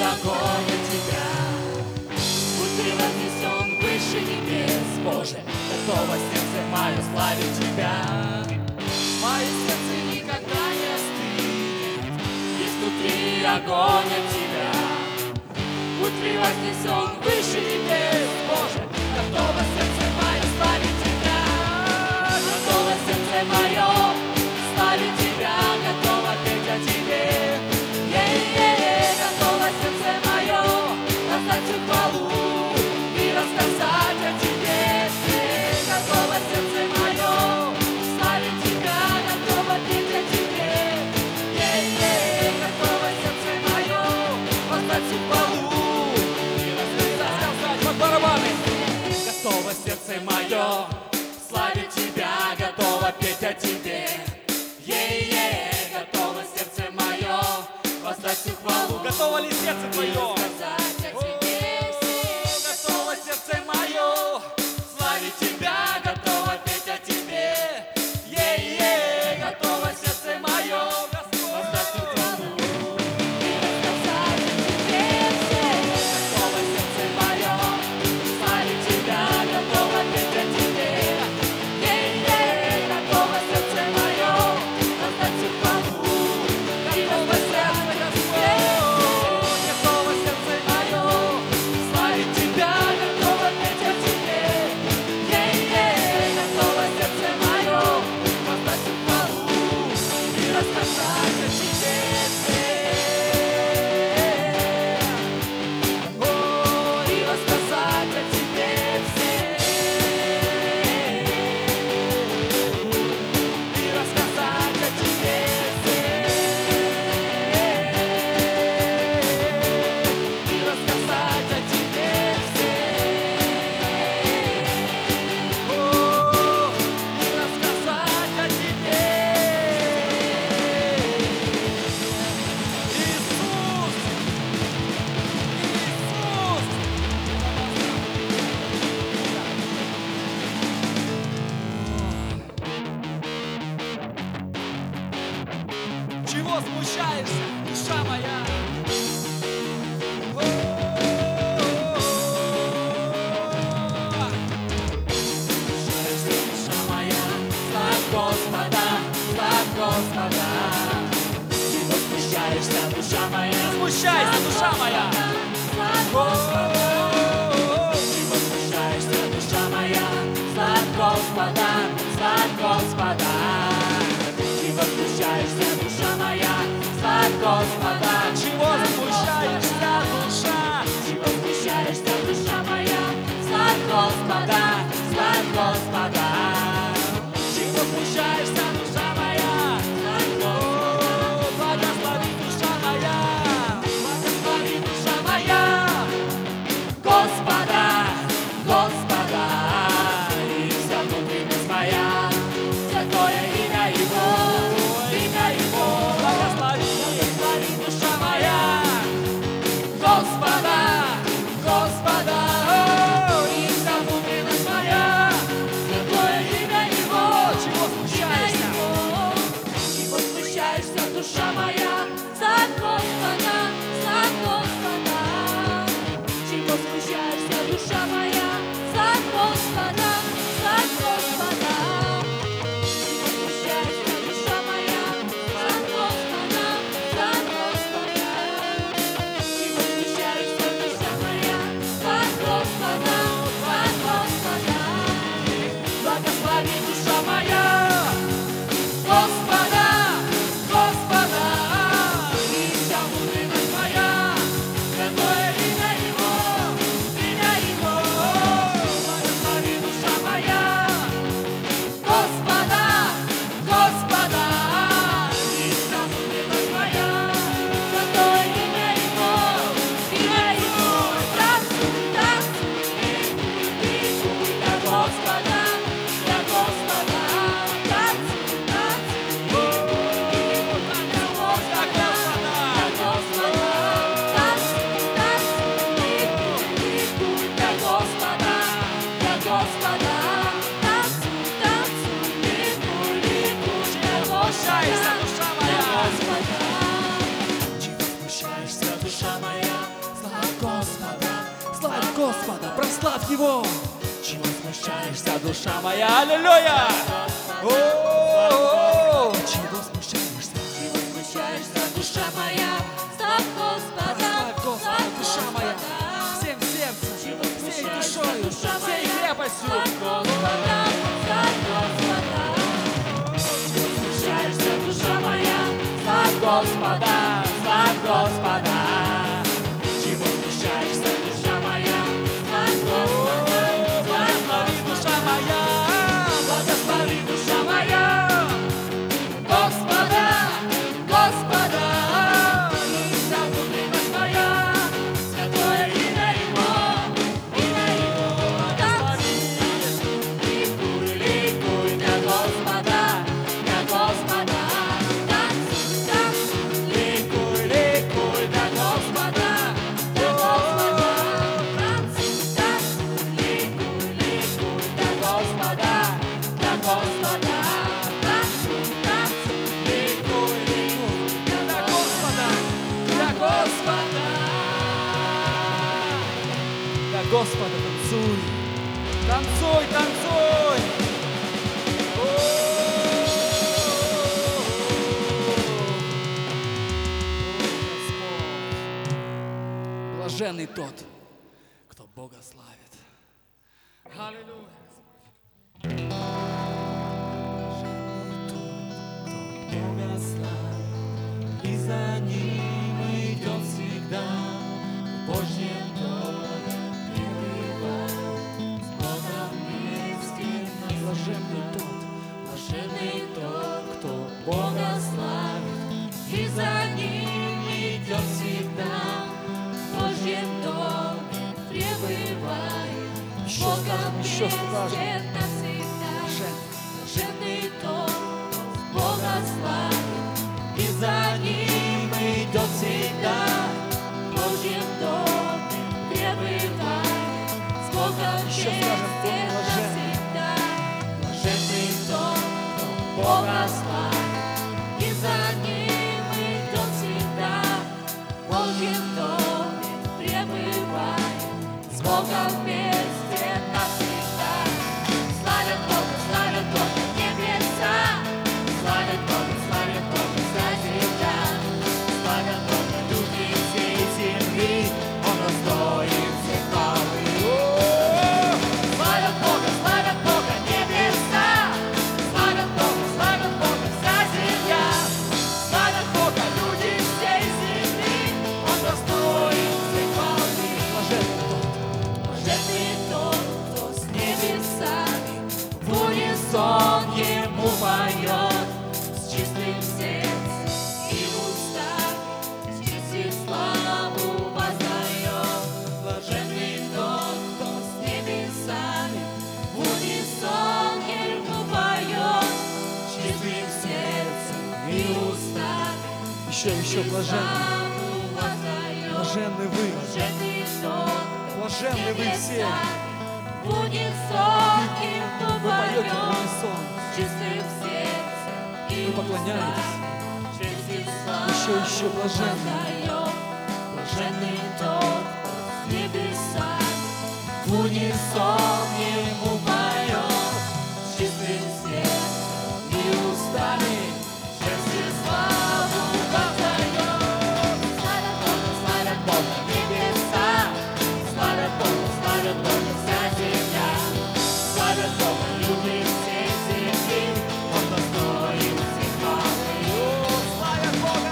огонь от Тебя. Будь Ты вознесен выше небес, Боже, готово сердце мое славить Тебя. Мое сердце никогда не остынет, есть внутри огонь от Тебя. Будь Ты вознесен выше небес, Боже, готово сердце мое славить Тебя. Готово сердце мое славить Тебя, готово петь о Тебе. Готово сердце мое воздать всю хвалу и рассказать о Тебе. Готово сердце мое славить Тебя, готово петь о Тебе. Готово сердце мое воздать всю хвалу и рассказать под барабаны. Готово сердце мое славить Тебя, готово петь о Тебе. Готово сердце мое воздать всю хвалу. Готово ли сердце твое? Готово сердце мое славить Тебя, готово петь о Тебе. Готово сердце мое воздать всю хвалу и рассказать о Тебе. Готово сердце мое славить Тебя, готово петь о Тебе. Готово сердце мое воздать всю хвалу и рассказать о Тебе. Готово сердце мое славить Тебя, готово петь о Тебе. Готово сердце мое воздать всю хвалу и рассказать о Тебе. И рассказать о Тебе и рассказать о Тебе и рассказать о Тебе и рассказать о Тебе. Иисус! Чего смущаешься, душа моя? Душа моя, славь Господа, славь Господа. Ты возмущаешься, душа моя, Смущайся, душа моя! славь Господа. Ты возмущаешься, душа моя, славь Господа, славь Господа. Ты возмущаешься, душа моя, славь Господа. Чего смущаешься, душа? Ты возмущаешься, душа моя, славь Господа, славь Господа. Ты возмущаешься, душа моя, славь Господа. Благослови, душа моя! Благослови, душа моя, Господа, Господа. И вся внутренность моя, святое имя Его, имя Его. Благослови! Благослови, душа моя, Господа, Господа. И вся внутренность моя, святое имя Его. Чего смущаешься? И возмущаешься, душа моя, за Господа, за Господа. Чего смущаешься, душа моя, за Господа, за Господа. Чего смущаешься, душа моя, за Господа, за Господа. Чего смущаешься, душа моя, за Господа, за Господа. Благослови, душа моя, Господа, Господа. И вся прославь Его. Чего смущаешься, душа моя? Аллилуйя! О-о-о-о! Чего смущаешься? Чего смущаешься, душа моя? Славь Господа, Прославь Господа, душа моя, всем сердцем, Чего всей смущаешься, душою, душа всей моя? крепостью. Славь Господа, славь Господа. Чего смущаешься, душа моя? Славь Господа, славь Господа. Чего смущаешься, душа моя? Славь Господа, славь Благослови, душа моя, Благослови, душа моя, Господа, Господа. И вся внутренность моя, святое имя Его, имя Его. Ликуй, ликуй для Господа, для Господа. Танцуй, танцуй, ликуй, ликуй для Господа, для Господа. Танцуй, танцуй, ликуй, ликуй для Господа, для Господа. Танцуй, танцуй, ликуй, ликуй для Господа, для Господа. для Господа танцуй, танцуй, танцуй. Господь, блаженный тот, кто Бога славит. Аллилуйя. Бога славит, и за Ним идет всегда в Божьем доме пребывает, с Богом вместе Блаженный тот, блаженный тот, кто Бога славит, и за Ним идет всегда в Божьем доме пребывает, с Богом еще вместе скажем. навсегда. блаженный. Блаженный тот, кто Бога славит, и за Ним идет всегда в Божьем доме пребывает, с Богом Еще скажем, вместе он блажен. навсегда. Блаженный тот, кто Бога славит, и за Ним идет всегда в Божьем доме пребывает, с Богом вместе навсегда. Славят Бога небеса, славят Бога вся земля, славят Бога люди всей земли, Он достоин всей хвалы. Славят Бога небеса, славят Бога вся земля, славят Бога люди всей земли, Он достоин всей хвалы. Блаженный тот, кто с небесами в унисон Ему поет, с чистым сердцем и устами, с честью славу воздает. Блаженный тот, кто с небесами в унисон Ему поет, с чистым сердцем и устами, Еще блаженный. славу воздает. Блаженны вы, Блаженный тот, блаженны вы все. в унисон Ему Вы поете в поет, унисон, с чистым сердцем и вы поклоняетесь. устами, честь и славу Еще блаженны. воздаем. Блаженный тот, кто с небесами в унисон Ему поет, с чистым сердцем и устами, честь и славу воздаем. Славят Бога небеса, славят Бога вся земля, славят Бога люди всей земли, Он достоин всей хвалы. Славят Бога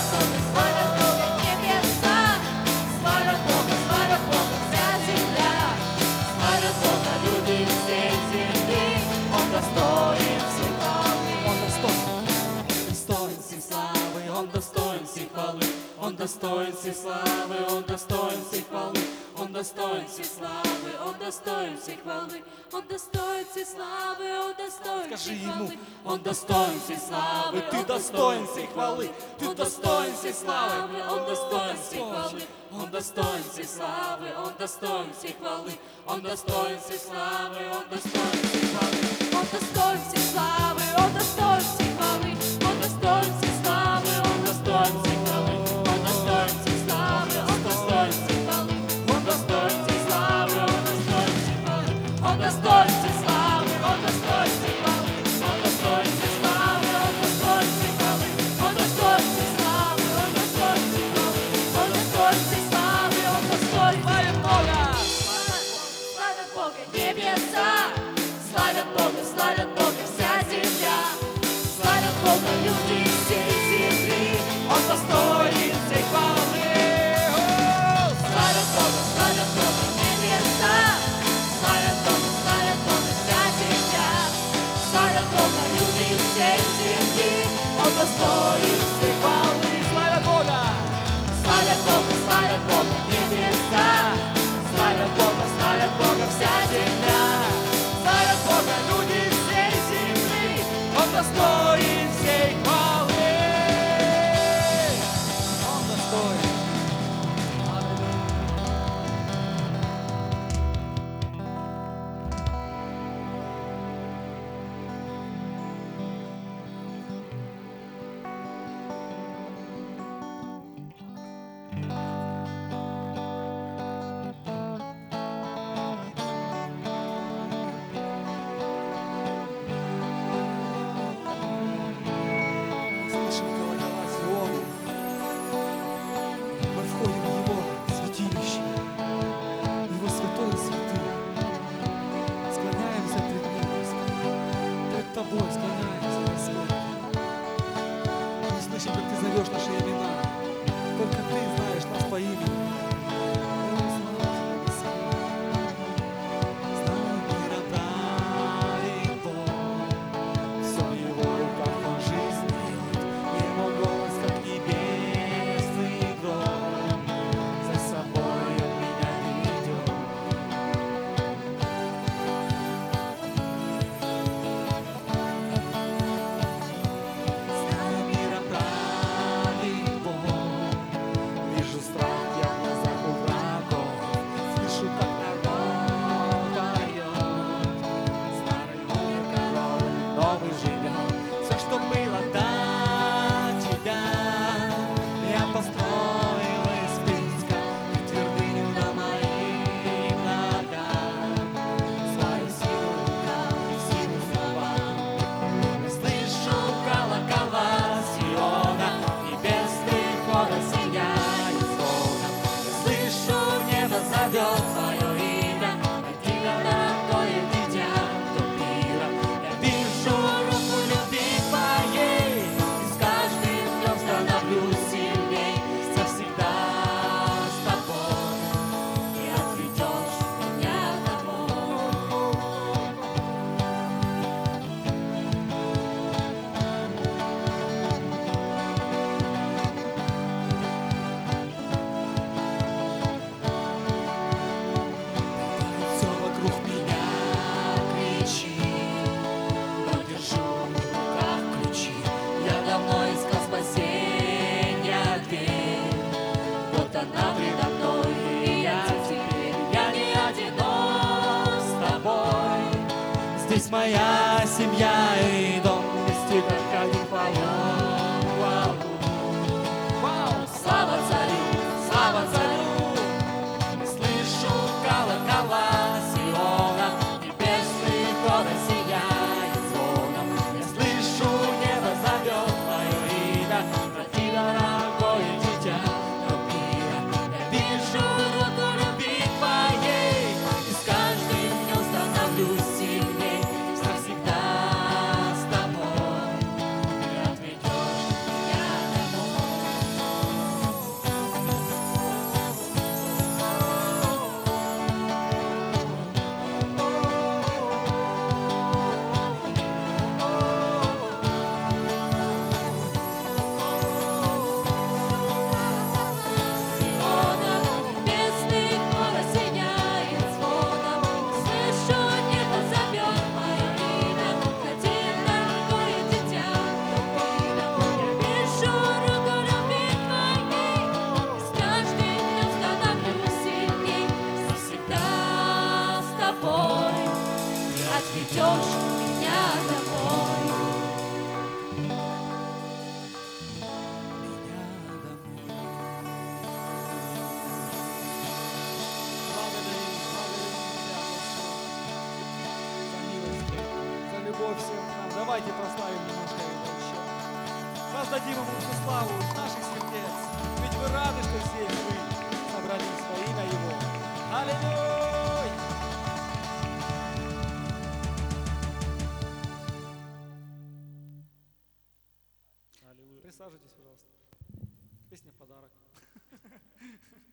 небеса, славят Бога вся земля, славят Бога люди всей земли, Он достоин всей хвалы. Он достоин. Достоин всей славы, Он достоин всей хвалы, Он достоин всей славы, Он достоин всей хвалы, Он достоин всей славы, Он достоин всей хвалы, Он достоин всей славы, Он достоин Скажи всей ему, хвалы, Он достоин всей славы, ты достоин всей хвалы, ты Он достоин всей славы, Он достоин всей Господь. хвалы, Он достоин всей славы, Он достоин всей хвалы, Он достоин всей славы, Он достоин всей хвалы, Он достоин всей славы, Он достоин всей хвалы, Он достоин всей славы, Он достоин всей хвалы, Он достоин всей славы, Он достоин всей хвалы, Он достоин всей славы, Он достоин есть моя семья и дом, вести как один поем. Вау. Вау. Слава царю, слышу колокола Сиона, небесный город сияет звоном. Я слышу, небо зовет мое имя, врати дорогое дитя мира. Я вижу руку любви твоей, и с каждым днем становлюсь сильней. Навсегда с тобой ты отведешь меня домой. Сиона, небесный город сияет звоном. Слышу, небо зовет мое имя, ходи, дорогое дитя мира. Я вижу руку любви твоей, и с каждым днем становлюсь сильней. Навсегда с тобой ты отведешь меня домой. За любовь всем к нам. Давайте прославим немножко его еще. Воздадим ему всю славу из наших сердец. Ведь вы рады, что здесь вы собрались во имя его. Аллилуйя! Присаживайтесь, пожалуйста. Песня в подарок.